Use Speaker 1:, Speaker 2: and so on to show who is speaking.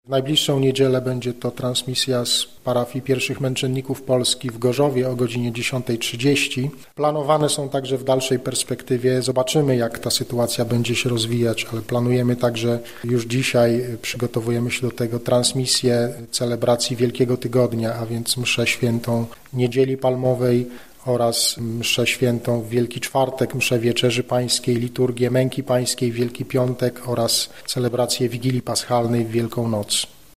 Speaker 1: W najbliższą niedzielę będzie to transmisja z parafii Pierwszych Męczenników Polski w Gorzowie o godzinie 10:30. Planowane są także w dalszej perspektywie, zobaczymy jak ta sytuacja będzie się rozwijać, ale planujemy także już dzisiaj, przygotowujemy się do tego, transmisję celebracji Wielkiego Tygodnia, a więc mszę świętą Niedzieli Palmowej oraz mszę świętą w Wielki Czwartek, mszę Wieczerzy Pańskiej, liturgię Męki Pańskiej w Wielki Piątek oraz celebrację Wigilii Paschalnej w Wielką Noc.